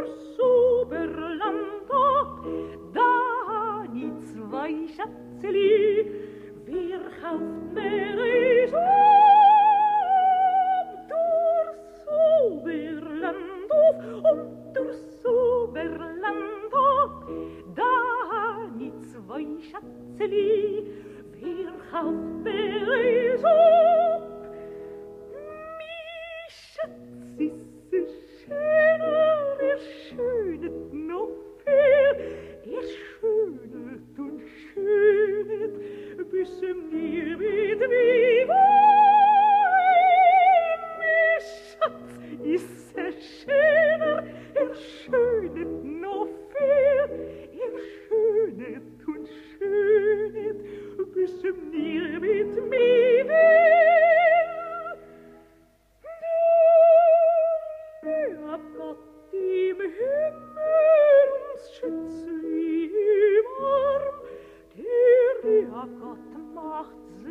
durchs Oberland ab, da nie zwei Schätzeli, wer kauft mir es ab? Durchs Oberland auf und durchs Oberland ab, da nie zwei Schätzeli, wer kauft mir es ab? Mi Schatz ist so schöner, schönet noch viel, schönet und schönet, bis mir mit wie wein. Mi Schatz ist so schöner, schönet noch viel, schönet und schönet, bis mir mit mir will. Der Gott im Himmel uns Schützli im Arm, der Gott macht